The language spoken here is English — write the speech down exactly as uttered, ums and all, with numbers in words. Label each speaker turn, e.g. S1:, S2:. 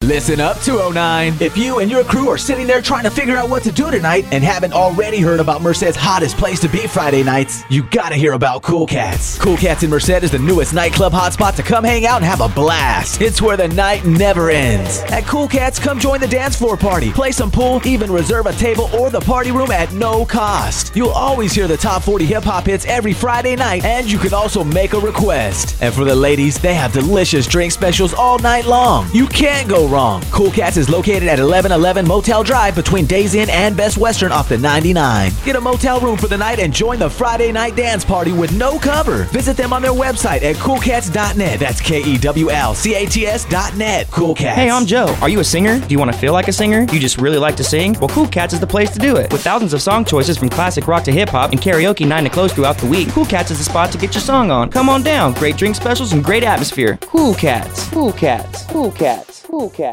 S1: Listen up, two oh nine. If you and your crew are sitting there trying to figure out what to do tonight and haven't already heard about Merced's hottest place to be Friday nights, you gotta hear about Cool Cats. Cool Cats in Merced is the newest nightclub hotspot to come hang out and have a blast. It's where the night never ends. At Cool Cats, come join the dance floor party, play some pool, even reserve a table or the party room at no cost. You'll always hear the top forty hip-hop hits every Friday night, and you can also make a request. And for the ladies, they have delicious drink specials all night long. You can't go wrong. Cool Cats is located at eleven eleven Motel Drive between Days Inn and Best Western off the ninety-nine. Get a motel room for the night and join the Friday night dance party with no cover. Visit them on their website at cool cats dot net. That's K E W L C A T S dot net. Cool Cats.
S2: Hey, I'm Joe. Are you a singer? Do you want to feel like a singer? Do you just really like to sing? Well, Cool Cats is the place to do it. With thousands of song choices from classic rock to hip-hop and karaoke nine to close throughout the week, Cool Cats is the spot to get your song on. Come on down. Great drink specials and great atmosphere. Cool Cats. Cool Cats. Cool Cats. Cool Cats.